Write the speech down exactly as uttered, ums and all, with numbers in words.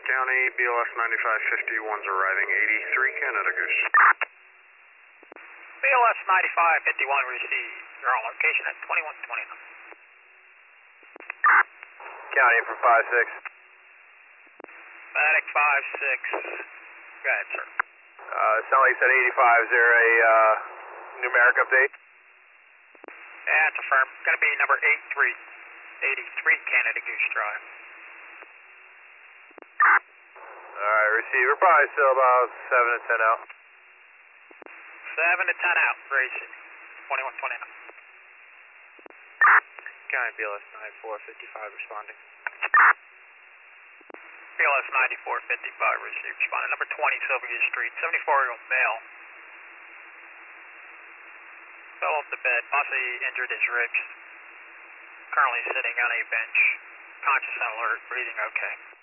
County, B L S ninety-five fifty-one's arriving, eighty-three Canada Goose. B L S ninety-five fifty-one received. You're on location at twenty-one twenty-nine. County for five six. Medic five six. Go ahead, sir. Uh, sound like you said eighty-five. Is there a uh, numeric update? Yeah, it's affirmed. Going to be number eighty-three. eighty-three Canada Goose Drive. Alright, receiver probably still about seven to ten out. seven to ten out, racing. twenty-one twenty-nine. County B L S ninety-four fifty-five responding. B L S ninety-four fifty-five received. Responding. Number twenty Sylvia Street. seventy-four-year-old male. Fell off the bed, possibly injured his ribs. Currently sitting on a bench. Conscious and alert, breathing okay.